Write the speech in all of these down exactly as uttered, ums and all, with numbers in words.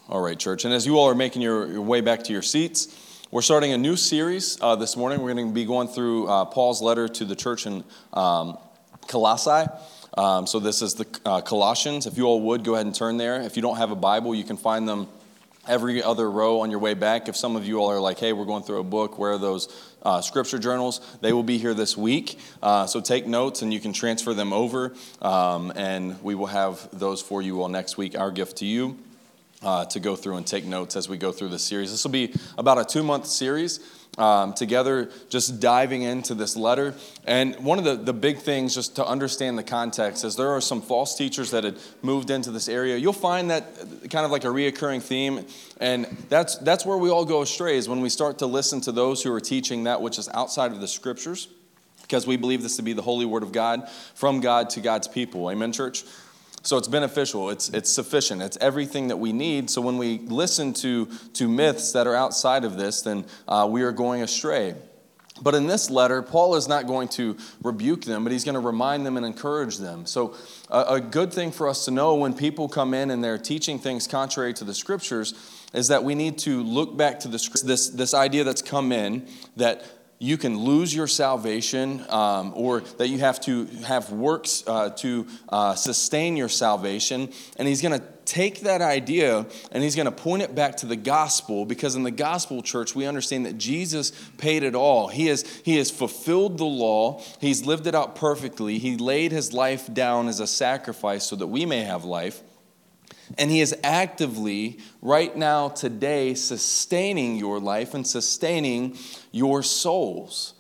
All right, church. And as you all are making your, your way back to your seats, we're starting a new series uh, this morning. We're going to be going through uh, Paul's letter to the church in um, Colossae. Um, so this is the uh, Colossians. If you all would, go ahead and turn there. If you don't have a Bible, you can find them every other row on your way back. If some of you all are like, hey, we're going through a book, where are those uh, scripture journals? They will be here this week. Uh, so take notes and you can transfer them over. Um, and we will have those for you all next week. Our gift to you. Uh, to go through and take notes as we go through this series. This will be about a two-month series um, together, just diving into this letter. And one of the, the big things, just to understand the context, is there are some false teachers that had moved into this area. You'll find that kind of like a reoccurring theme, and that's that's where we all go astray, is when we start to listen to those who are teaching that which is outside of the Scriptures, because we believe this to be the holy Word of God, from God to God's people. Amen, church? So it's beneficial, it's it's sufficient, it's everything that we need. So when we listen to, to myths that are outside of this, then uh, we are going astray. But in this letter, Paul is not going to rebuke them, but he's going to remind them and encourage them. So a, a good thing for us to know when people come in and they're teaching things contrary to the Scriptures is that we need to look back to the this this idea that's come in, that you can lose your salvation, um, or that you have to have works uh, to uh, sustain your salvation. And he's going to take that idea and he's going to point it back to the gospel, because in the gospel, church, we understand that Jesus paid it all. He has, he has fulfilled the law. He's lived it out perfectly. He laid his life down as a sacrifice so that we may have life. And he is actively, right now, today, sustaining your life and sustaining your souls.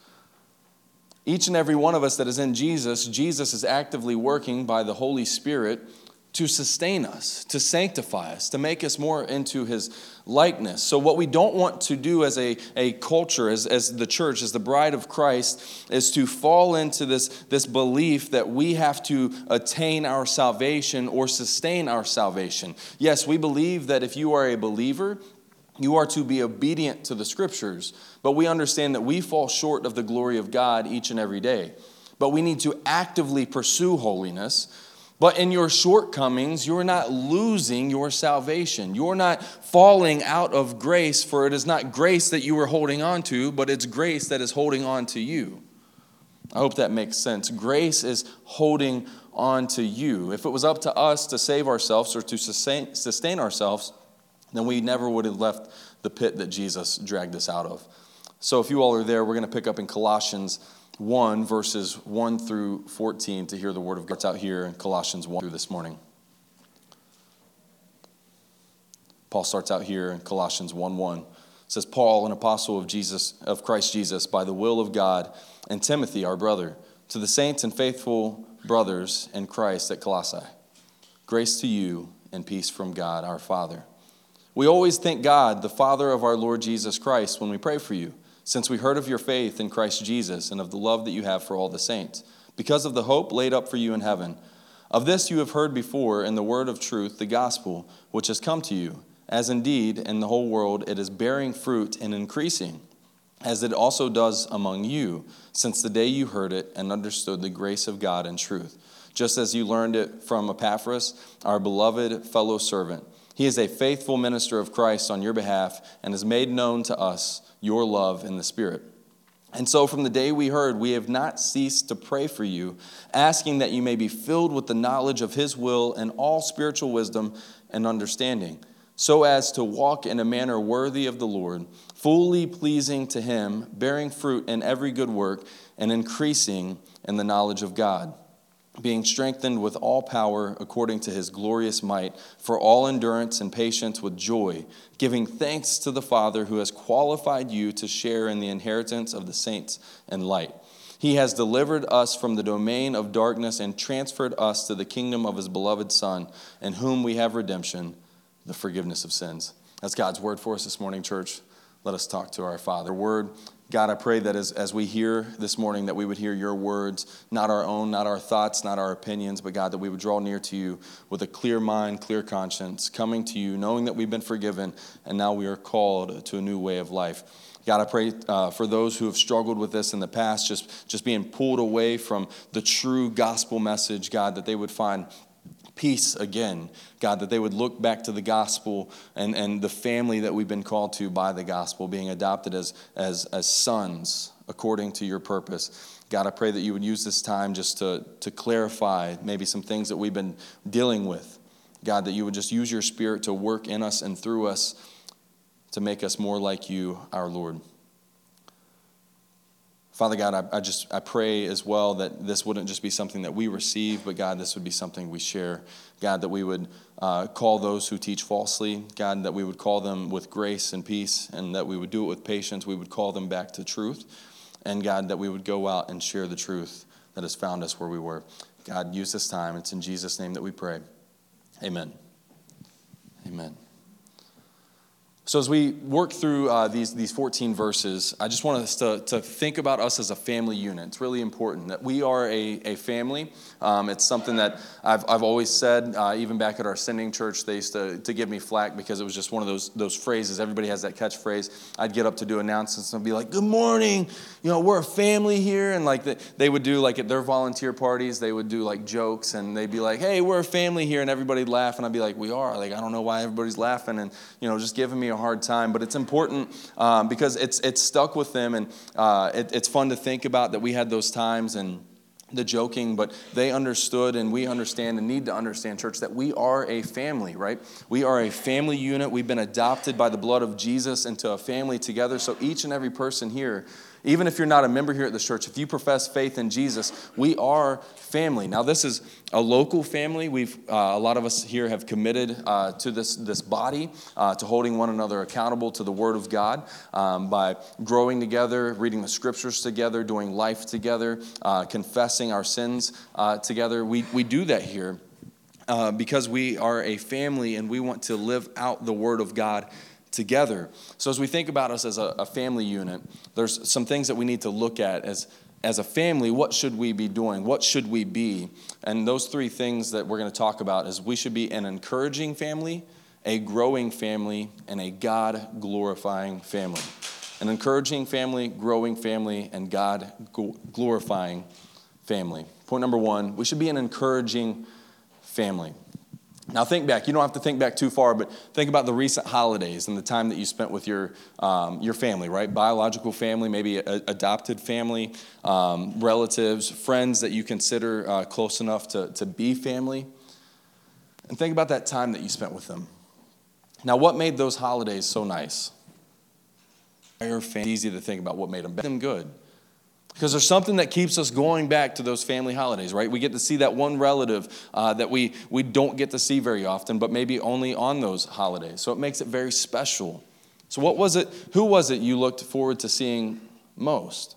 Each and every one of us that is in Jesus, Jesus is actively working by the Holy Spirit to sustain us, to sanctify us, to make us more into his likeness. So what we don't want to do as a, a culture, as, as the church, as the bride of Christ, is to fall into this, this belief that we have to attain our salvation or sustain our salvation. Yes, we believe that if you are a believer, you are to be obedient to the Scriptures, but we understand that we fall short of the glory of God each and every day. But we need to actively pursue holiness. But in your shortcomings, you're not losing your salvation. You're not falling out of grace, for it is not grace that you are holding on to, but it's grace that is holding on to you. I hope that makes sense. Grace is holding on to you. If it was up to us to save ourselves or to sustain, sustain ourselves, then we never would have left the pit that Jesus dragged us out of. So if you all are there, we're going to pick up in Colossians one, verses one through fourteen, to hear the word of God. It's out here in Colossians one through this morning. Paul starts out here in Colossians one one. It says, Paul, an apostle of Jesus, of Christ Jesus, by the will of God, and Timothy, our brother, to the saints and faithful brothers in Christ at Colossae. Grace to you and peace from God, our Father. We always thank God, the Father of our Lord Jesus Christ, when we pray for you, since we heard of your faith in Christ Jesus and of the love that you have for all the saints, because of the hope laid up for you in heaven. Of this you have heard before in the word of truth, the gospel, which has come to you, as indeed in the whole world it is bearing fruit and increasing, as it also does among you, since the day you heard it and understood the grace of God in truth, just as you learned it from Epaphras, our beloved fellow servant. He is a faithful minister of Christ on your behalf and has made known to us your love in the Spirit. And so from the day we heard, we have not ceased to pray for you, asking that you may be filled with the knowledge of his will and all spiritual wisdom and understanding, so as to walk in a manner worthy of the Lord, fully pleasing to him, bearing fruit in every good work and increasing in the knowledge of God, being strengthened with all power according to his glorious might, for all endurance and patience with joy, giving thanks to the Father who has qualified you to share in the inheritance of the saints in light. He has delivered us from the domain of darkness and transferred us to the kingdom of his beloved Son, in whom we have redemption, the forgiveness of sins. That's God's word for us this morning, church. Let us talk to our Father. Word. God, I pray that as, as we hear this morning, that we would hear your words, not our own, not our thoughts, not our opinions, but God, that we would draw near to you with a clear mind, clear conscience, coming to you, knowing that we've been forgiven, and now we are called to a new way of life. God, I pray uh, for those who have struggled with this in the past, just, just being pulled away from the true gospel message, God, that they would find peace again, God, that they would look back to the gospel and, and the family that we've been called to by the gospel, being adopted as, as, as sons according to your purpose. God, I pray that you would use this time just to, to clarify maybe some things that we've been dealing with. God, that you would just use your Spirit to work in us and through us to make us more like you, our Lord. Father God, I, I just I pray as well that this wouldn't just be something that we receive, but God, this would be something we share. God, that we would uh, call those who teach falsely. God, that we would call them with grace and peace, and that we would do it with patience. We would call them back to truth. And God, that we would go out and share the truth that has found us where we were. God, use this time. It's in Jesus' name that we pray. Amen. Amen. So as we work through uh, these, these fourteen verses, I just want us to, to think about us as a family unit. It's really important that we are a, a family. Um, it's something that I've, I've always said, uh, even back at our sending church, they used to, to give me flack because it was just one of those, those phrases. Everybody has that catchphrase. I'd get up to do announcements and be like, good morning, you know, we're a family here. And like the, they would do like at their volunteer parties, they would do like jokes and they'd be like, hey, we're a family here. And everybody'd laugh. And I'd be like, we are. Like, I don't know why everybody's laughing and, you know, just giving me a hard time, but it's important um, because it's it's stuck with them, and uh, it, it's fun to think about that we had those times and the joking, but they understood, and we understand and need to understand, church, that we are a family, right? We are a family unit. We've been adopted by the blood of Jesus into a family together. So each and every person here, even if you're not a member here at this church, if you profess faith in Jesus, we are family. Now, this is a local family. We've uh, a lot of us here have committed uh, to this this body, uh, to holding one another accountable to the Word of God um, by growing together, reading the Scriptures together, doing life together, uh, confessing our sins uh, together. We we do that here uh, because we are a family and we want to live out the Word of God together. So as we think about us as a, a family unit, there's some things that we need to look at as as a family. What should we be doing? What should we be? And those three things that we're going to talk about is we should be an encouraging family, a growing family, and a God-glorifying family. An encouraging family, growing family, and God-glorifying family. Point number one, we should be an encouraging family. Now think back. You don't have to think back too far, but think about the recent holidays and the time that you spent with your um, your family, right? Biological family, maybe a, adopted family, um, relatives, friends that you consider uh, close enough to, to be family. And think about that time that you spent with them. Now, what made those holidays so nice? It's easy to think about what made them, them good. Because there's something that keeps us going back to those family holidays, right? We get to see that one relative uh, that we, we don't get to see very often, but maybe only on those holidays. So it makes it very special. So what was it, who was it you looked forward to seeing most?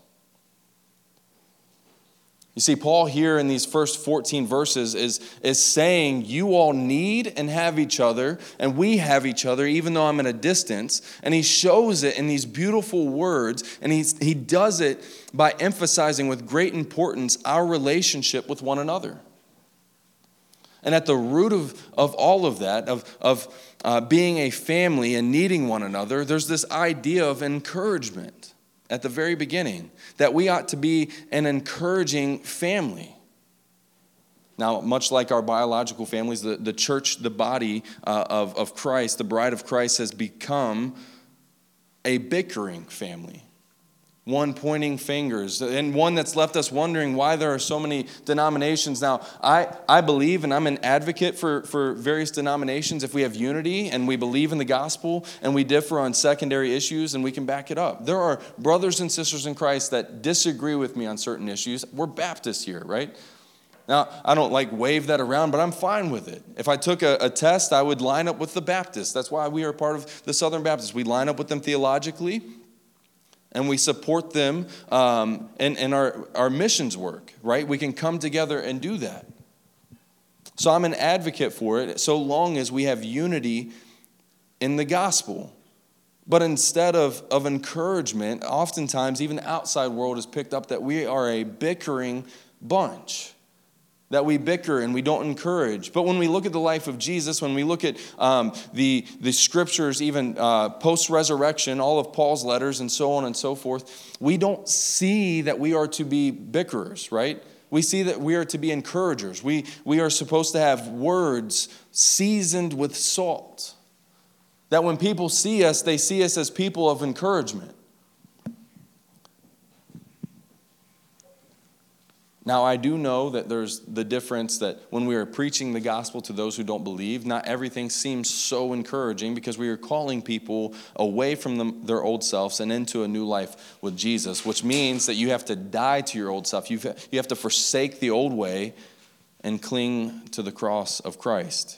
You see, Paul here in these first fourteen verses is, is saying you all need and have each other, and we have each other, even though I'm at a distance. And he shows it in these beautiful words, and he's, he does it by emphasizing with great importance our relationship with one another. And at the root of, of all of that, of, of uh, being a family and needing one another, there's this idea of encouragement. At the very beginning, that we ought to be an encouraging family. Now, much like our biological families, the, the church, the body uh, of, of Christ, the bride of Christ has become a bickering family. One pointing fingers, and one that's left us wondering why there are so many denominations. Now, I, I believe, and I'm an advocate for, for various denominations, if we have unity and we believe in the gospel and we differ on secondary issues and we can back it up. There are brothers and sisters in Christ that disagree with me on certain issues. We're Baptists here, right? Now, I don't like wave that around, but I'm fine with it. If I took a, a test, I would line up with the Baptists. That's why we are part of the Southern Baptists. We line up with them theologically. And we support them um, in, in our, our missions work, right? We can come together and do that. So I'm an advocate for it, so long as we have unity in the gospel. But instead of, of encouragement, oftentimes even the outside world has picked up that we are a bickering bunch. That we bicker and we don't encourage. But when we look at the life of Jesus, when we look at um, the, the scriptures, even uh, post-resurrection, all of Paul's letters and so on and so forth, we don't see that we are to be bickerers, right? we see that we are to be encouragers. We, we are supposed to have words seasoned with salt. That when people see us, they see us as people of encouragement. Now, I do know that there's the difference that when we are preaching the gospel to those who don't believe, not everything seems so encouraging because we are calling people away from them, their old selves and into a new life with Jesus, which means that you have to die to your old self. You've, you have to forsake the old way and cling to the cross of Christ.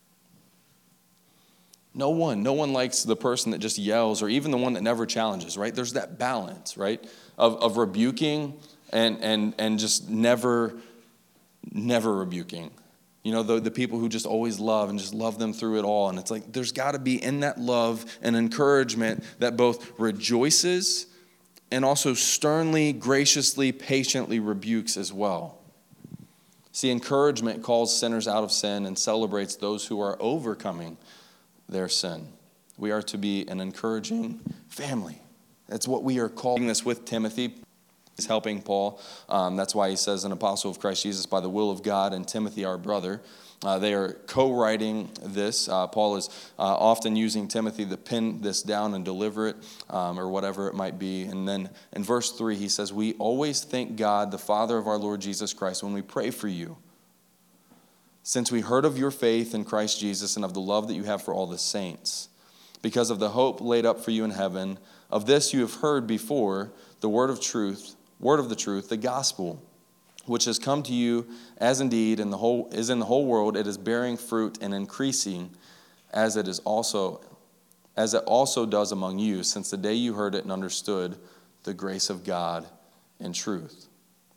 No one, no one likes the person that just yells or even the one that never challenges, right? There's that balance, right, of, of rebuking And and and just never, never rebuking. You know, the, the people who just always love and just love them through it all. And it's like there's got to be in that love and encouragement that both rejoices and also sternly, graciously, patiently rebukes as well. See, encouragement calls sinners out of sin and celebrates those who are overcoming their sin. We are to be an encouraging family. That's what we are calling this with Timothy. He's helping Paul. Um, that's why he says an apostle of Christ Jesus by the will of God, and Timothy our brother. Uh, they are co-writing this. Uh, Paul is uh, often using Timothy to pin this down and deliver it, um, or whatever it might be. And then in verse three, he says, we always thank God, the Father of our Lord Jesus Christ, when we pray for you, since we heard of your faith in Christ Jesus and of the love that you have for all the saints, because of the hope laid up for you in heaven. Of this you have heard before, the word of truth, word of the truth, the gospel, which has come to you, as indeed in the whole is in the whole world, it is bearing fruit and increasing, as it is also, as it also does among you, since the day you heard it and understood the grace of God in truth.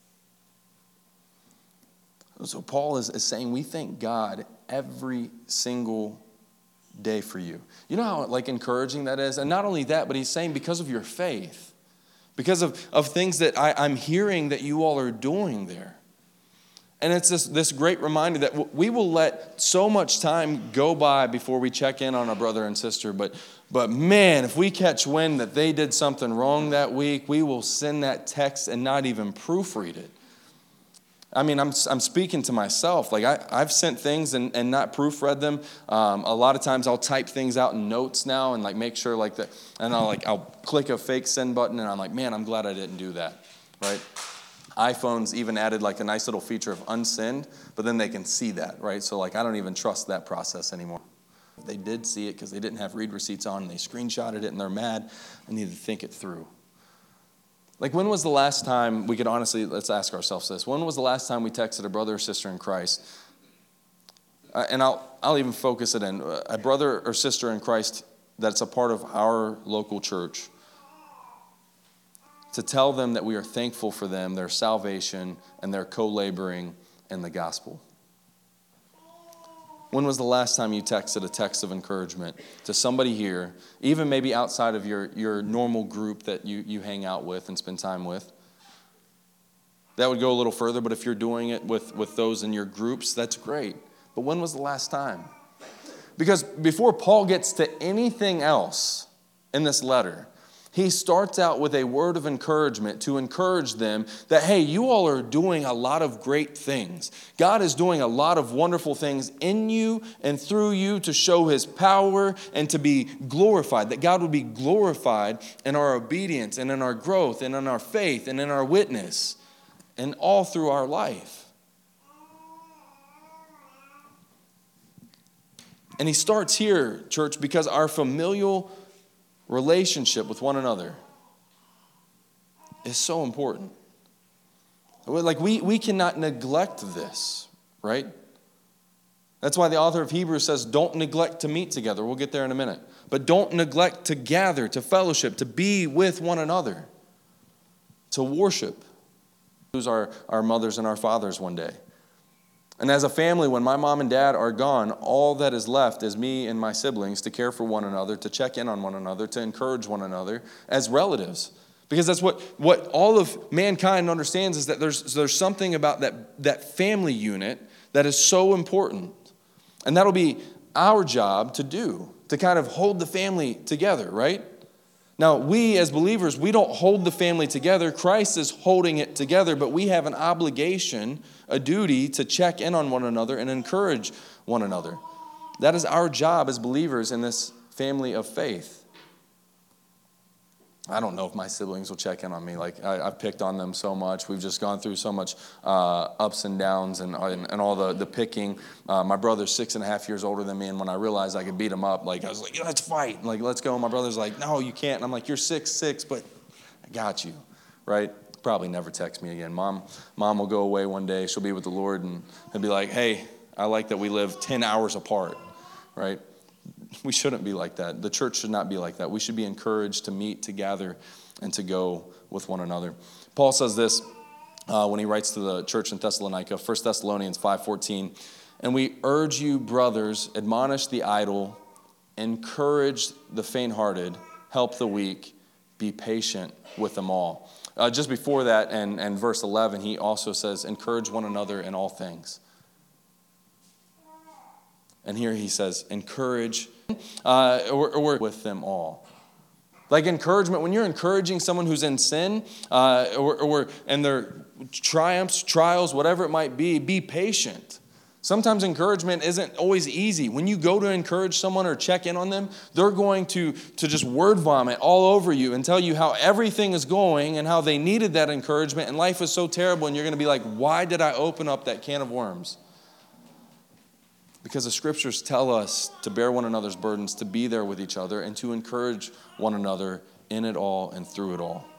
So Paul is, is saying we thank God every single day for you. You know how like encouraging that is? And not only that, but he's saying because of your faith, because of, of things that I, I'm hearing that you all are doing there. And it's this, this great reminder that we will let so much time go by before we check in on our brother and sister. But, but man, if we catch wind that they did something wrong that week, we will send that text and not even proofread it. I mean, I'm I'm speaking to myself. Like, I, I've sent things and, and not proofread them. Um, a lot of times I'll type things out in notes now and, like, make sure, like, that. And I'll, like, I'll click a fake send button, and I'm like, man, I'm glad I didn't do that, right? iPhones even added, like, a nice little feature of unsend, but then they can see that, right? So, like, I don't even trust that process anymore. If they did see it because they didn't have read receipts on and they screenshotted it and they're mad, I need to think it through. Like, when was the last time, we could honestly, let's ask ourselves this. When was the last time we texted a brother or sister in Christ? Uh, and I'll I'll even focus it in. A brother or sister in Christ that's a part of our local church. To tell them that we are thankful for them, their salvation, and their co-laboring in the gospel. When was the last time you texted a text of encouragement to somebody here, even maybe outside of your, your normal group that you, you hang out with and spend time with? That would go a little further, but if you're doing it with, with those in your groups, that's great. But when was the last time? Because before Paul gets to anything else in this letter, he starts out with a word of encouragement to encourage them that, hey, you all are doing a lot of great things. God is doing a lot of wonderful things in you and through you to show his power and to be glorified, that God would be glorified in our obedience and in our growth and in our faith and in our witness and all through our life. And he starts here, church, because our familial relationship with one another is so important. Like, we, we cannot neglect this, right? That's why the author of Hebrews says, don't neglect to meet together. We'll get there in a minute. But don't neglect to gather, to fellowship, to be with one another, to worship. Lose our, our mothers and our fathers one day. And as a family, when my mom and dad are gone, all that is left is me and my siblings to care for one another, to check in on one another, to encourage one another as relatives. Because that's what, what all of mankind understands, is that there's, there's something about that, that family unit that is so important. And that'll be our job to do, to kind of hold the family together, right? Now, we as believers, we don't hold the family together. Christ is holding it together, but we have an obligation, a duty to check in on one another and encourage one another. That is our job as believers in this family of faith. I don't know if my siblings will check in on me. Like, I, I've picked on them so much. We've just gone through so much uh, ups and downs and, and, and all the, the picking. Uh, my brother's six and a half years older than me, and when I realized I could beat him up, like, I was like, yeah, let's fight. Like, let's go. And my brother's like, no, you can't. And I'm like, you're six, six, but I got you, right? Probably never text me again. Mom, mom will go away one day. She'll be with the Lord, and he'll be like, hey, I like that we live ten hours apart, right? We shouldn't be like that. The church should not be like that. We should be encouraged to meet, to gather, and to go with one another. Paul says this uh, when he writes to the church in Thessalonica, First Thessalonians five fourteen. And we urge you, brothers, admonish the idle, encourage the faint-hearted, help the weak, be patient with them all. Uh, just before that, and, and verse eleven, he also says, encourage one another in all things. And here he says, encourage uh, or, or with them all. Like encouragement, when you're encouraging someone who's in sin, uh, or, or and their triumphs, trials, whatever it might be, be patient. Sometimes encouragement isn't always easy. When you go to encourage someone or check in on them, they're going to, to just word vomit all over you and tell you how everything is going and how they needed that encouragement and life is so terrible, and you're going to be like, why did I open up that can of worms? Because the scriptures tell us to bear one another's burdens, to be there with each other, and to encourage one another in it all and through it all.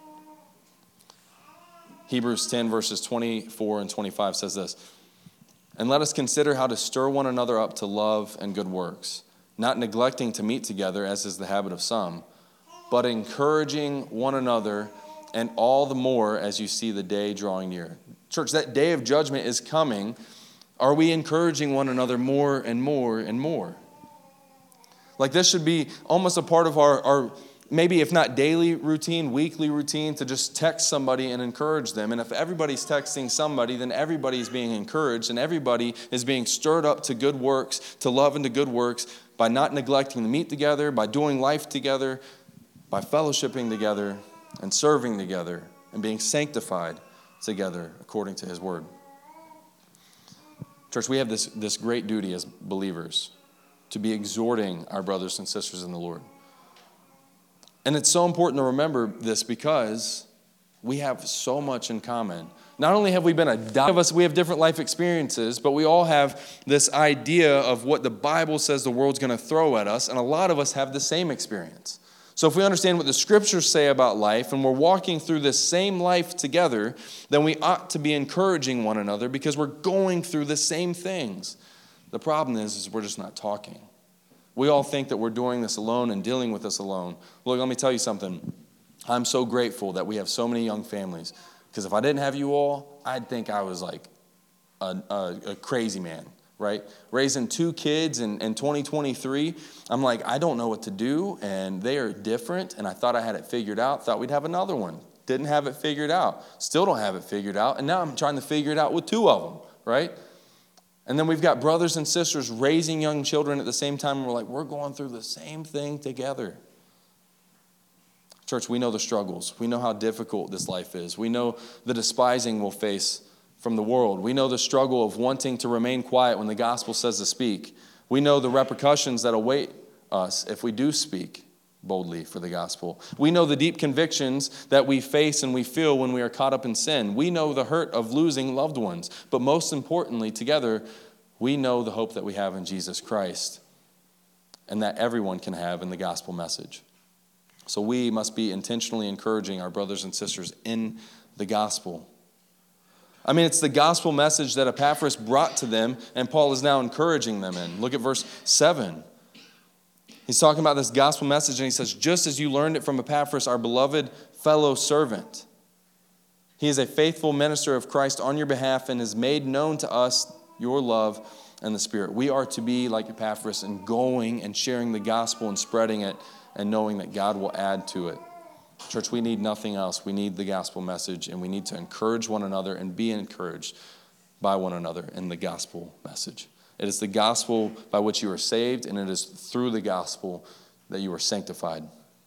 Hebrews ten verses twenty-four and twenty-five says this, and let us consider how to stir one another up to love and good works, not neglecting to meet together as is the habit of some, but encouraging one another, and all the more as you see the day drawing near. Church, that day of judgment is coming. Are we encouraging one another more and more and more? Like this should be almost a part of our, our maybe if not daily routine, weekly routine, to just text somebody and encourage them. And if everybody's texting somebody, then everybody's being encouraged and everybody is being stirred up to good works, to love and to good works by not neglecting to meet together, by doing life together, by fellowshipping together and serving together and being sanctified together according to his word. Church, we have this, this great duty as believers to be exhorting our brothers and sisters in the Lord. And it's so important to remember this because we have so much in common. Not only have we been adopted, of us, we have different life experiences, but we all have this idea of what the Bible says the world's going to throw at us, and a lot of us have the same experience. So if we understand what the scriptures say about life and we're walking through this same life together, then we ought to be encouraging one another because we're going through the same things. The problem is, is we're just not talking. We all think that we're doing this alone and dealing with this alone. Look, let me tell you something. I'm so grateful that we have so many young families because if I didn't have you all, I'd think I was like a, a, a crazy man. Right? Raising two kids in, in twenty twenty-three, I'm like, I don't know what to do, and they are different, and I thought I had it figured out, thought we'd have another one. Didn't have it figured out. Still don't have it figured out, and now I'm trying to figure it out with two of them, right? And then we've got brothers and sisters raising young children at the same time, and we're like, we're going through the same thing together. Church, we know the struggles. We know how difficult this life is. We know the despising we'll face from the world. We know the struggle of wanting to remain quiet when the gospel says to speak. We know the repercussions that await us if we do speak boldly for the gospel. We know the deep convictions that we face and we feel when we are caught up in sin. We know the hurt of losing loved ones. But most importantly, together, we know the hope that we have in Jesus Christ and that everyone can have in the gospel message. So we must be intentionally encouraging our brothers and sisters in the gospel. I mean, it's the gospel message that Epaphras brought to them, and Paul is now encouraging them in. Look at verse seven. He's talking about this gospel message, and he says, just as you learned it from Epaphras, our beloved fellow servant. He is a faithful minister of Christ on your behalf and has made known to us your love and the Spirit. We are to be like Epaphras and going and sharing the gospel and spreading it and knowing that God will add to it. Church, we need nothing else. We need the gospel message, and we need to encourage one another and be encouraged by one another in the gospel message. It is the gospel by which you are saved, and it is through the gospel that you are sanctified.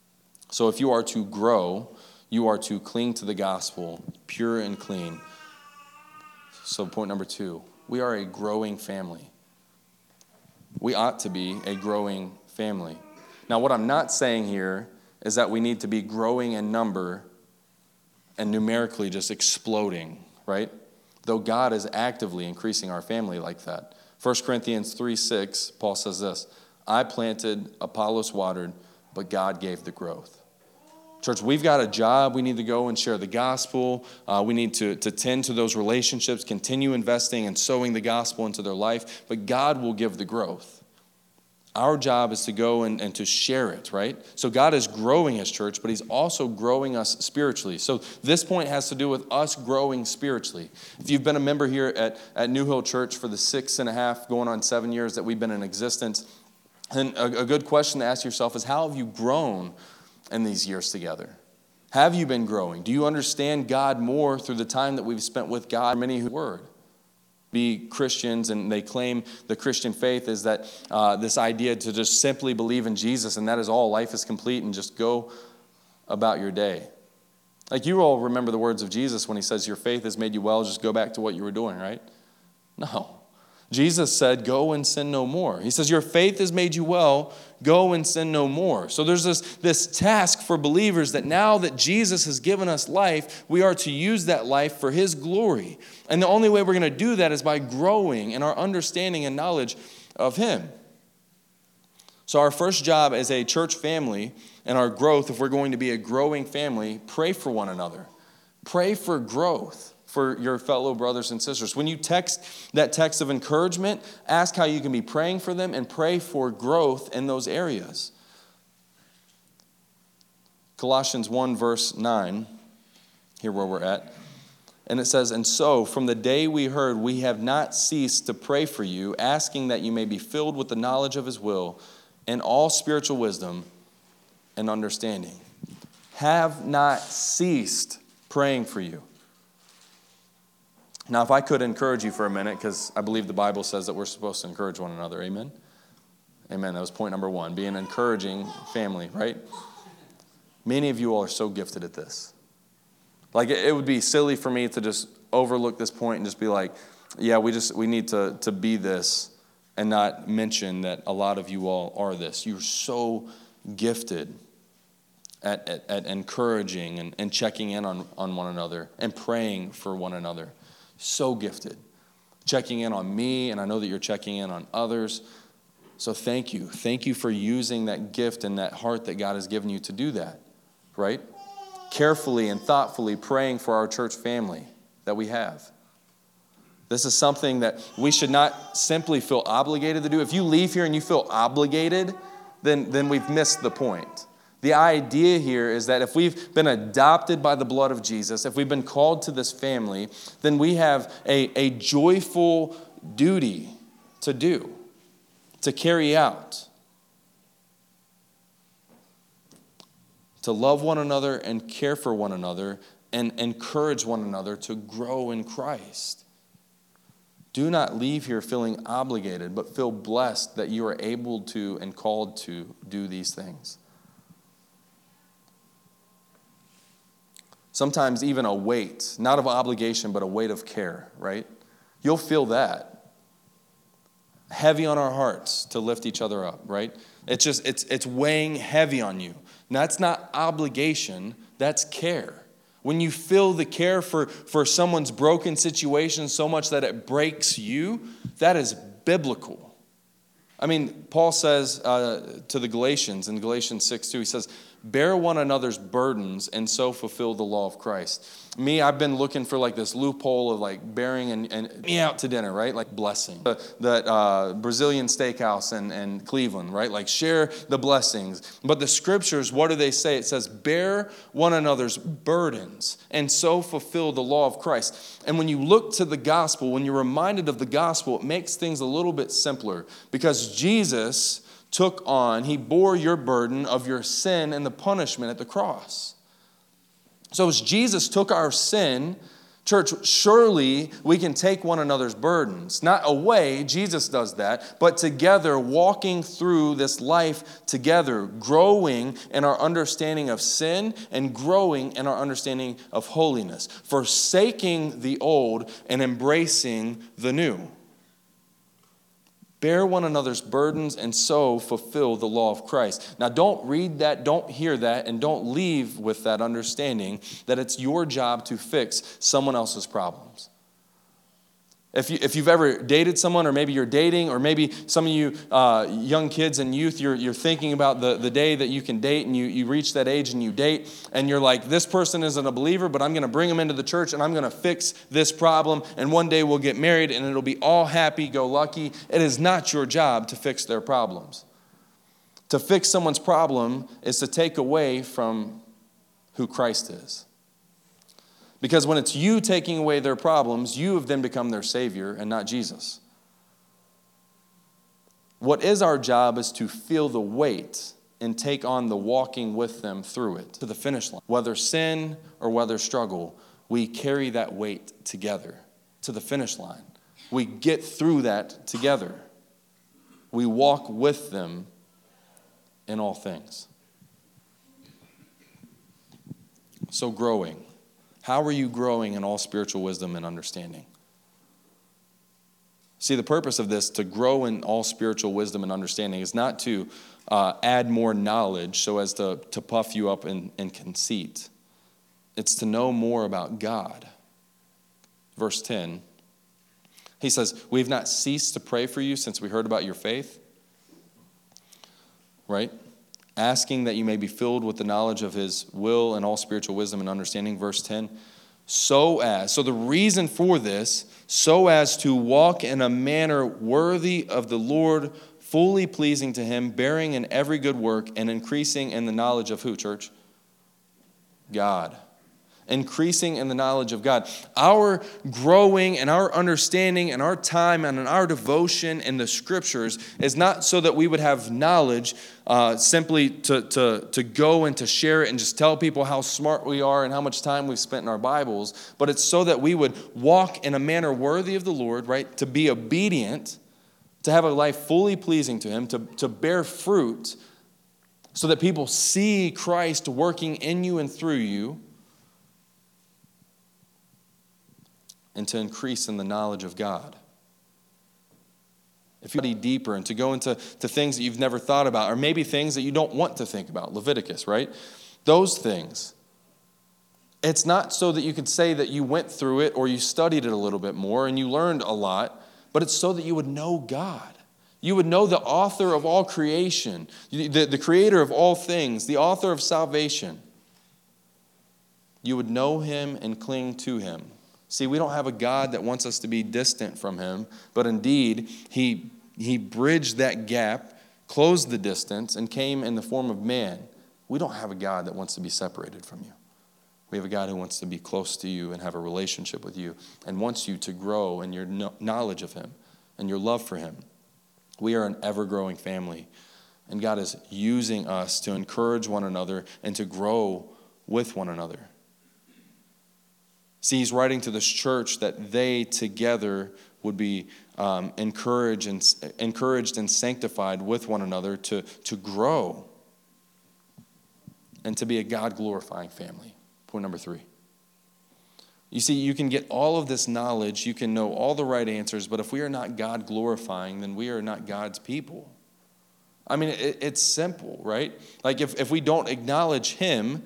So if you are to grow, you are to cling to the gospel, pure and clean. So point number two, we are a growing family. We ought to be a growing family. Now, what I'm not saying here is that we need to be growing in number and numerically just exploding, right? Though God is actively increasing our family like that. First Corinthians three six, Paul says this, I planted, Apollos watered, but God gave the growth. Church, we've got a job. We need to go and share the gospel. Uh, we need to, to tend to those relationships, continue investing and sowing the gospel into their life, but God will give the growth. Our job is to go and, and to share it, right? So God is growing His church, but He's also growing us spiritually. So this point has to do with us growing spiritually. If you've been a member here at, at New Hill Church for the six and a half, going on seven years that we've been in existence, then a, a good question to ask yourself is, how have you grown in these years together? Have you been growing? Do you understand God more through the time that we've spent with God? Many who word be Christians and they claim the Christian faith is that uh, this idea to just simply believe in Jesus and that is all, life is complete, and just go about your day. Like, you all remember the words of Jesus when He says, your faith has made you well, just go back to what you were doing, right? No. Jesus said, go and sin no more. He says, your faith has made you well, go and sin no more. So there's this, this task for believers that now that Jesus has given us life, we are to use that life for His glory. And the only way we're going to do that is by growing in our understanding and knowledge of Him. So our first job as a church family and our growth, if we're going to be a growing family, pray for one another. Pray for growth for your fellow brothers and sisters. When you text that text of encouragement, ask how you can be praying for them and pray for growth in those areas. Colossians one verse nine, here where we're at, and it says, and so from the day we heard, we have not ceased to pray for you, asking that you may be filled with the knowledge of His will and all spiritual wisdom and understanding. Have not ceased praying for you. Now, if I could encourage you for a minute, because I believe the Bible says that we're supposed to encourage one another. Amen? Amen. That was point number one, be an encouraging family, right? Many of you all are so gifted at this. Like, it would be silly for me to just overlook this point and just be like, yeah, we just we need to, to be this and not mention that a lot of you all are this. You're so gifted at, at, at encouraging and, and checking in on, on one another and praying for one another. So gifted. Checking in on me, and I know that you're checking in on others. So thank you. Thank you for using that gift and that heart that God has given you to do that, right? Carefully and thoughtfully praying for our church family that we have. This is something that we should not simply feel obligated to do. If you leave here and you feel obligated, then, then we've missed the point. The idea here is that if we've been adopted by the blood of Jesus, if we've been called to this family, then we have a, a joyful duty to do, to carry out, to love one another and care for one another and encourage one another to grow in Christ. Do not leave here feeling obligated, but feel blessed that you are able to and called to do these things. Sometimes even a weight, not of obligation, but a weight of care, right? You'll feel that. Heavy on our hearts to lift each other up, right? It's just, it's it's weighing heavy on you. And that's not obligation, that's care. When you feel the care for, for someone's broken situation so much that it breaks you, that is biblical. I mean, Paul says uh, to the Galatians in Galatians six two, he says, bear one another's burdens and so fulfill the law of Christ. Me, I've been looking for like this loophole of like bearing and, and me out to dinner, right? Like blessing. That uh, Brazilian steakhouse in, in Cleveland, right? Like share the blessings. But the scriptures, what do they say? It says, bear one another's burdens and so fulfill the law of Christ. And when you look to the gospel, when you're reminded of the gospel, it makes things a little bit simpler because Jesus took on, he bore your burden of your sin and the punishment at the cross. So as Jesus took our sin, Church, surely we can take one another's burdens, not away, Jesus does that, but together walking through this life together, growing in our understanding of sin and growing in our understanding of holiness, forsaking the old and embracing the new. Bear one another's burdens and so fulfill the law of Christ. Now don't read that, don't hear that, and don't leave with that understanding that it's your job to fix someone else's problems. If, you, if you've ever dated someone, or maybe you're dating, or maybe some of you uh, young kids and youth, you're, you're thinking about the, the day that you can date, and you, you reach that age and you date, and you're like, this person isn't a believer, but I'm going to bring them into the church, and I'm going to fix this problem, and one day we'll get married, and it'll be all happy-go-lucky. It is not your job to fix their problems. To fix someone's problem is to take away from who Christ is. Because when it's you taking away their problems, you have then become their Savior and not Jesus. What is our job is to feel the weight and take on the walking with them through it to the finish line. Whether sin or whether struggle, we carry that weight together to the finish line. We get through that together. We walk with them in all things. So growing. How are you growing in all spiritual wisdom and understanding? See, the purpose of this, to grow in all spiritual wisdom and understanding, is not to uh, add more knowledge so as to, to puff you up in, in conceit. It's to know more about God. Verse ten, he says, "We have not ceased to pray for you since we heard about your faith." Right? Asking that you may be filled with the knowledge of his will and all spiritual wisdom and understanding. Verse ten, so as, so the reason for this, so as to walk in a manner worthy of the Lord, fully pleasing to him, bearing in every good work and increasing in the knowledge of who, church? God. Increasing in the knowledge of God. Our growing and our understanding and our time and our devotion in the scriptures is not so that we would have knowledge uh, simply to, to, to go and to share it and just tell people how smart we are and how much time we've spent in our Bibles, but it's so that we would walk in a manner worthy of the Lord, right? To be obedient, to have a life fully pleasing to him, to, to bear fruit so that people see Christ working in you and through you, and to increase in the knowledge of God. If you study deeper and to go into to things that you've never thought about, or maybe things that you don't want to think about, Leviticus, right? Those things. It's not so that you could say that you went through it or you studied it a little bit more and you learned a lot, but it's so that you would know God. You would know the author of all creation, the, the creator of all things, the author of salvation. You would know him and cling to him. See, we don't have a God that wants us to be distant from him, but indeed, he, he bridged that gap, closed the distance, and came in the form of man. We don't have a God that wants to be separated from you. We have a God who wants to be close to you and have a relationship with you and wants you to grow in your knowledge of him and your love for him. We are an ever-growing family, and God is using us to encourage one another and to grow with one another. See, he's writing to this church that they together would be um, encouraged, and, encouraged and sanctified with one another to, to grow and to be a God-glorifying family. Point number three. You see, you can get all of this knowledge, you can know all the right answers, but if we are not God-glorifying, then we are not God's people. I mean, it, it's simple, right? Like if, if we don't acknowledge him,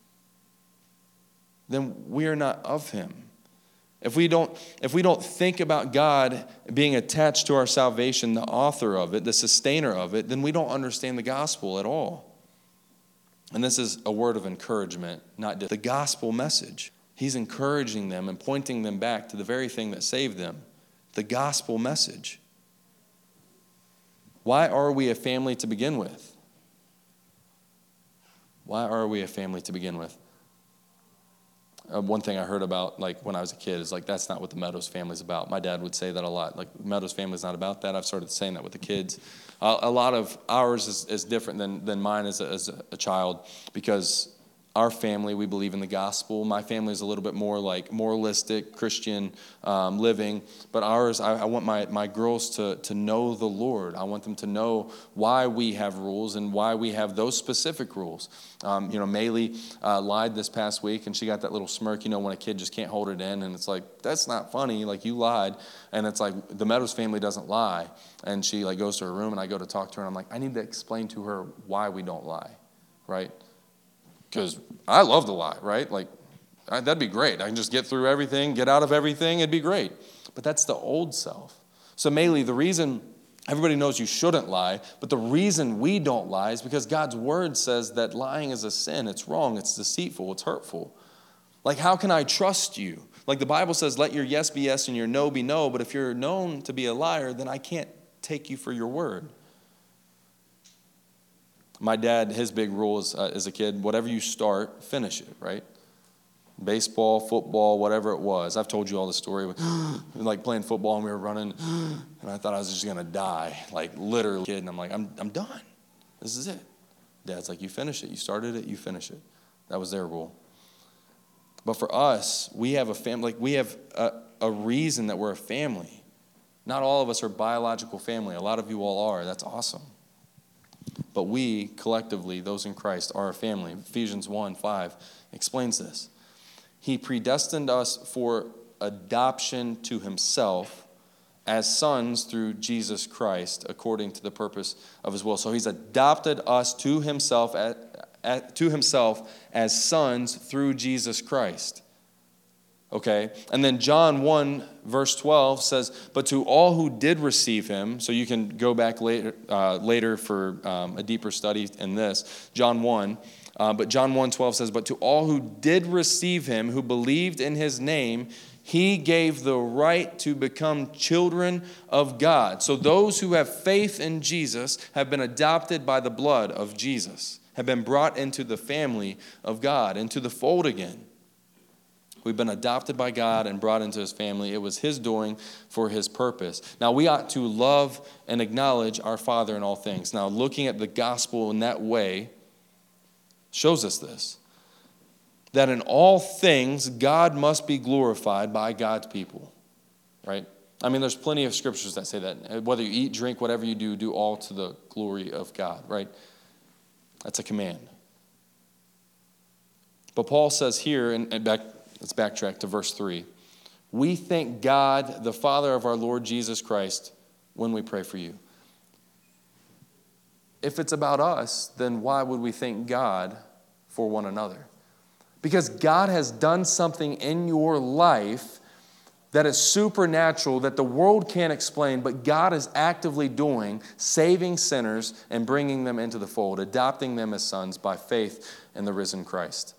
then we are not of him. If we don't, if we don't think about God being attached to our salvation, the author of it, the sustainer of it, then we don't understand the gospel at all. And this is a word of encouragement, not the gospel message. He's encouraging them and pointing them back to the very thing that saved them, the gospel message. Why are we a family to begin with? Why are we a family to begin with? Uh, one thing I heard about, like when I was a kid, is like that's not what the Meadows family's about. My dad would say that a lot. Like Meadows family's not about that. I've started saying that with the kids. Uh, a lot of ours is, is different than than mine as a, as a child because our family, we believe in the gospel. My family is a little bit more like moralistic, Christian um, living. But ours, I, I want my, my girls to, to know the Lord. I want them to know why we have rules and why we have those specific rules. Um, you know, Maylee uh, lied this past week, and she got that little smirk, you know, when a kid just can't hold it in. And it's like, that's not funny. Like, you lied. And it's like, the Meadows family doesn't lie. And she, like, goes to her room, and I go to talk to her, and I'm like, I need to explain to her why we don't lie, right? Because I love to lie, right? Like, I, that'd be great. I can just get through everything, get out of everything. It'd be great. But that's the old self. So, Maylee, the reason everybody knows you shouldn't lie, but the reason we don't lie is because God's word says that lying is a sin. It's wrong. It's deceitful. It's hurtful. Like, how can I trust you? Like, the Bible says, let your yes be yes and your no be no. But if you're known to be a liar, then I can't take you for your word. My dad, his big rule is, uh, as a kid, whatever you start, finish it, right? Baseball, football, whatever it was. I've told you all the story. Like playing football and we were running, and I thought I was just going to die. Like literally, kid, and I'm like, I'm I'm done. This is it. Dad's like, you finish it. You started it, you finish it. That was their rule. But for us, we have a family. Like we have a, a reason that we're a family. Not all of us are biological family. A lot of you all are. That's awesome. But we, collectively, those in Christ, are a family. Ephesians one five explains this. He predestined us for adoption to himself as sons through Jesus Christ, according to the purpose of his will. So he's adopted us to himself, at, at, to himself as sons through Jesus Christ. Okay, and then John one, verse twelve says, but to all who did receive him, so you can go back later, uh, later for um, a deeper study in this, John one, uh, but John one twelve says, but to all who did receive him, who believed in his name, he gave the right to become children of God. So those who have faith in Jesus have been adopted by the blood of Jesus, have been brought into the family of God, into the fold again. We've been adopted by God and brought into his family. It was his doing for his purpose. Now, we ought to love and acknowledge our Father in all things. Now, looking at the gospel in that way shows us this, that in all things, God must be glorified by God's people, right? I mean, there's plenty of scriptures that say that. Whether you eat, drink, whatever you do, do all to the glory of God, right? That's a command. But Paul says here, and back, let's backtrack to verse three. We thank God, the Father of our Lord Jesus Christ, when we pray for you. If it's about us, then why would we thank God for one another? Because God has done something in your life that is supernatural, that the world can't explain, but God is actively doing, saving sinners and bringing them into the fold, adopting them as sons by faith in the risen Christ.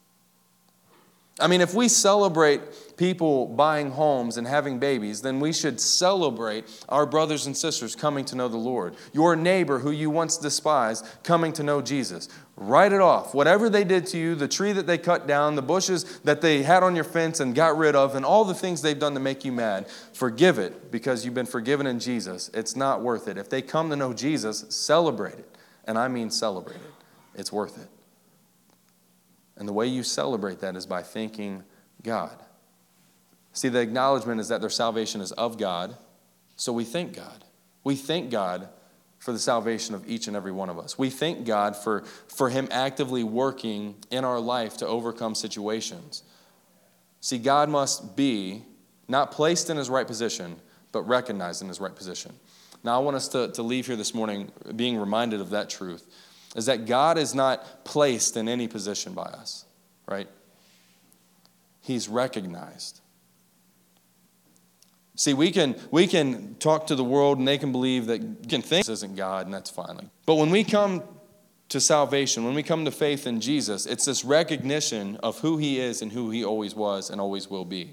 I mean, if we celebrate people buying homes and having babies, then we should celebrate our brothers and sisters coming to know the Lord. Your neighbor who you once despised coming to know Jesus. Write it off. Whatever they did to you, the tree that they cut down, the bushes that they had on your fence and got rid of, and all the things they've done to make you mad, forgive it because you've been forgiven in Jesus. It's not worth it. If they come to know Jesus, celebrate it. And I mean celebrate it. It's worth it. And the way you celebrate that is by thanking God. See, the acknowledgement is that their salvation is of God, so we thank God. We thank God for the salvation of each and every one of us. We thank God for, for him actively working in our life to overcome situations. See, God must be not placed in his right position, but recognized in his right position. Now, I want us to, to leave here this morning being reminded of that truth. Is that God is not placed in any position by us, right? He's recognized. See, we can we can talk to the world and they can believe that you can think this isn't God, and that's fine. But when we come to salvation, when we come to faith in Jesus, it's this recognition of who he is and who he always was and always will be.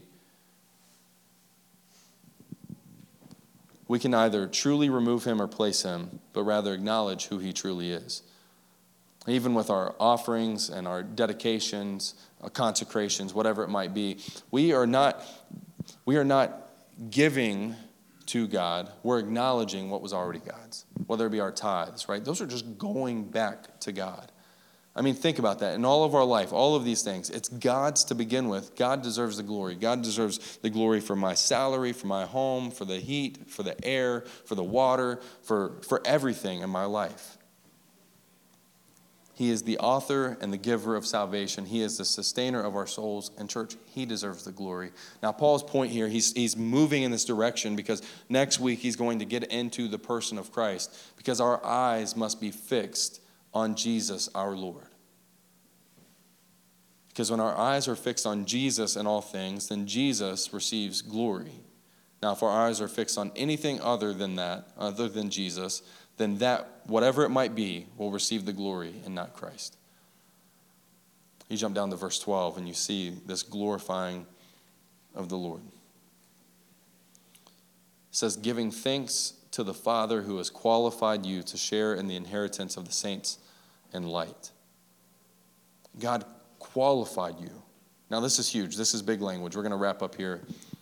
We can either truly remove him or place him, but rather acknowledge who he truly is. Even with our offerings and our dedications, our consecrations, whatever it might be, we are not, we are not giving to God. We're acknowledging what was already God's, whether it be our tithes, right? Those are just going back to God. I mean, think about that. In all of our life, all of these things, it's God's to begin with. God deserves the glory. God deserves the glory for my salary, for my home, for the heat, for the air, for the water, for, for everything in my life. He is the author and the giver of salvation. He is the sustainer of our souls. And church, he deserves the glory. Now, Paul's point here, he's, he's moving in this direction because next week he's going to get into the person of Christ, because our eyes must be fixed on Jesus our Lord. Because when our eyes are fixed on Jesus in all things, then Jesus receives glory. Now, if our eyes are fixed on anything other than that, other than Jesus, then that, whatever it might be, will receive the glory and not Christ. You jump down to verse twelve and you see this glorifying of the Lord. It says, giving thanks to the Father who has qualified you to share in the inheritance of the saints in light. God qualified you. Now this is huge. This is big language. We're going to wrap up here.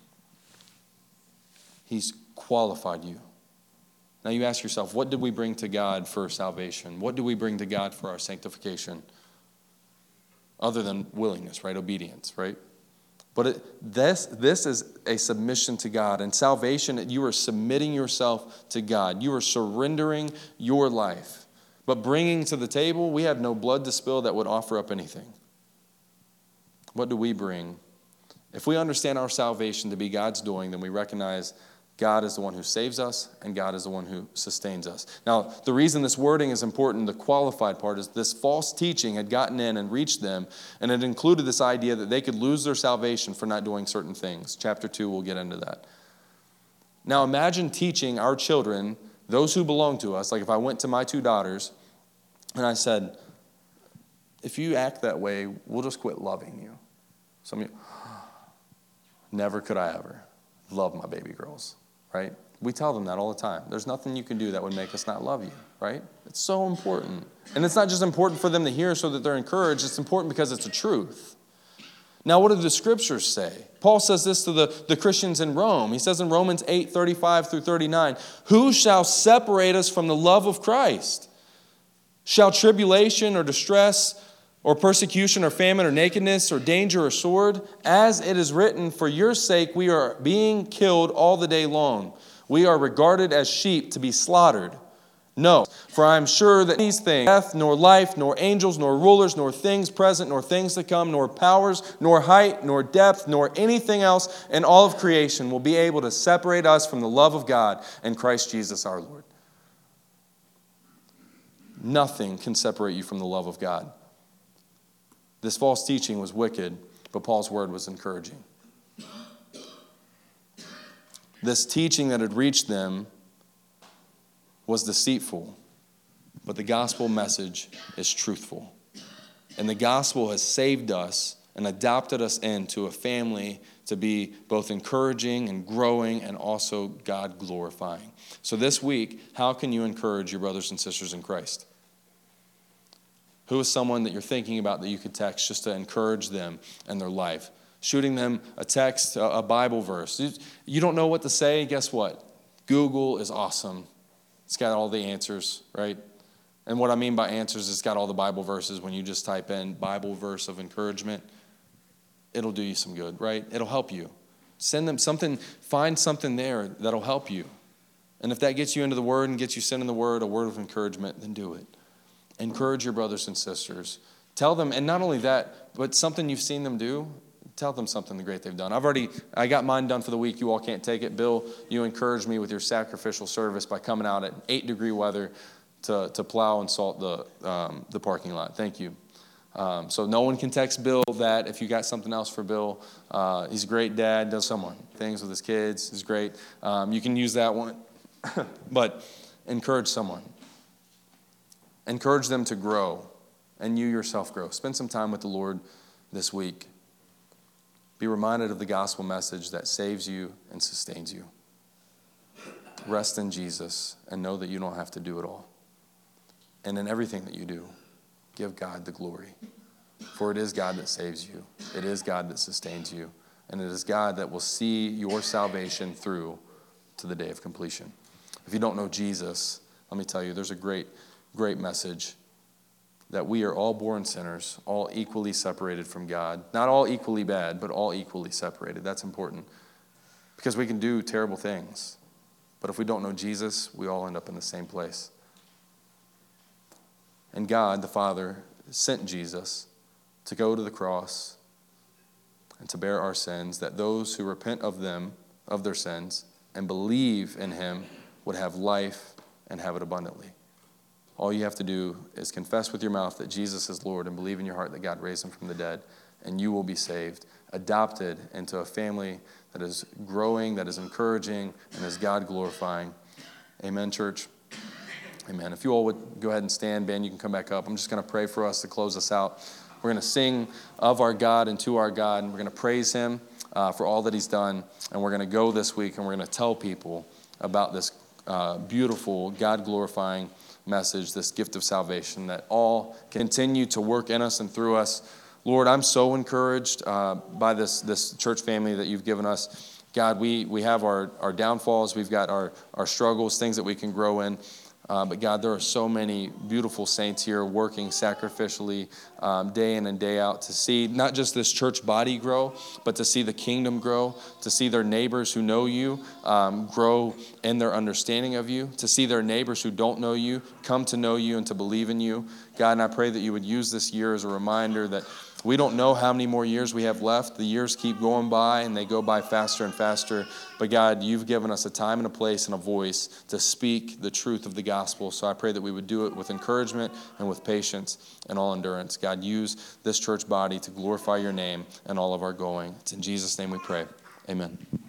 He's qualified you. Now you ask yourself, what did we bring to God for salvation? What do we bring to God for our sanctification? Other than willingness, right? Obedience, right? But it, this, this is a submission to God. And salvation, you are submitting yourself to God. You are surrendering your life. But bringing to the table, we have no blood to spill that would offer up anything. What do we bring? If we understand our salvation to be God's doing, then we recognize God is the one who saves us, and God is the one who sustains us. Now, the reason this wording is important, the qualified part, is this false teaching had gotten in and reached them, and it included this idea that they could lose their salvation for not doing certain things. Chapter two, we'll get into that. Now, imagine teaching our children, those who belong to us, like if I went to my two daughters, and I said, if you act that way, we'll just quit loving you. Some of you, never could I ever love my baby girls. Right? We tell them that all the time. There's nothing you can do that would make us not love you, right? It's so important. And it's not just important for them to hear so that they're encouraged. It's important because it's a truth. Now, what do the scriptures say? Paul says this to the, the Christians in Rome. He says in Romans eight, thirty-five through thirty-nine, who shall separate us from the love of Christ? Shall tribulation or distress or persecution or famine or nakedness or danger or sword? As it is written, for your sake we are being killed all the day long. We are regarded as sheep to be slaughtered. No, for I am sure that these things, death, nor life, nor angels, nor rulers, nor things present, nor things to come, nor powers, nor height, nor depth, nor anything else in all of creation will be able to separate us from the love of God and Christ Jesus our Lord. Nothing can separate you from the love of God. This false teaching was wicked, but Paul's word was encouraging. This teaching that had reached them was deceitful, but the gospel message is truthful. And the gospel has saved us and adopted us into a family to be both encouraging and growing and also God glorifying. So this week, how can you encourage your brothers and sisters in Christ? Who is someone that you're thinking about that you could text just to encourage them in their life? Shooting them a text, a Bible verse. You don't know what to say? Guess what? Google is awesome. It's got all the answers, right? And what I mean by answers, it's got all the Bible verses. When you just type in Bible verse of encouragement, it'll do you some good, right? It'll help you. Send them something, find something there that'll help you. And if that gets you into the Word and gets you sending the Word, a word of encouragement, then do it. Encourage your brothers and sisters. Tell them, and not only that, but something you've seen them do, tell them something great they've done. I've already, I got mine done for the week. You all can't take it. Bill, you encouraged me with your sacrificial service by coming out at eight degree weather to, to plow and salt the, um, the parking lot. Thank you. Um, so no one can text Bill that. If you got something else for Bill, uh, he's a great dad, does someone things with his kids. He's great. Um, you can use that one, but encourage someone. Encourage them to grow, and you yourself grow. Spend some time with the Lord this week. Be reminded of the gospel message that saves you and sustains you. Rest in Jesus and know that you don't have to do it all. And in everything that you do, give God the glory. For it is God that saves you. It is God that sustains you. And it is God that will see your salvation through to the day of completion. If you don't know Jesus, let me tell you, there's a great Great message that we are all born sinners, all equally separated from God. Not all equally bad, but all equally separated. That's important because we can do terrible things. But if we don't know Jesus, we all end up in the same place. And God, the Father, sent Jesus to go to the cross and to bear our sins, that those who repent of them, of their sins, and believe in him would have life and have it abundantly. All you have to do is confess with your mouth that Jesus is Lord and believe in your heart that God raised him from the dead, and you will be saved, adopted into a family that is growing, that is encouraging, and is God-glorifying. Amen, church? Amen. If you all would go ahead and stand, Ben, you can come back up. I'm just going to pray for us to close us out. We're going to sing of our God and to our God, and we're going to praise him uh, for all that he's done, and we're going to go this week, and we're going to tell people about this uh, beautiful, God-glorifying message, this gift of salvation that all continue to work in us and through us. Lord, I'm so encouraged uh, by this, this church family that you've given us. God, we, we have our, our downfalls. We've got our, our struggles, things that we can grow in. Uh, but God, there are so many beautiful saints here working sacrificially um, day in and day out to see not just this church body grow, but to see the kingdom grow, to see their neighbors who know you um, grow in their understanding of you, to see their neighbors who don't know you come to know you and to believe in you. God, and I pray that you would use this year as a reminder that we don't know how many more years we have left. The years keep going by, and they go by faster and faster. But God, you've given us a time and a place and a voice to speak the truth of the gospel. So I pray that we would do it with encouragement and with patience and all endurance. God, use this church body to glorify your name and all of our going. It's in Jesus' name we pray. Amen.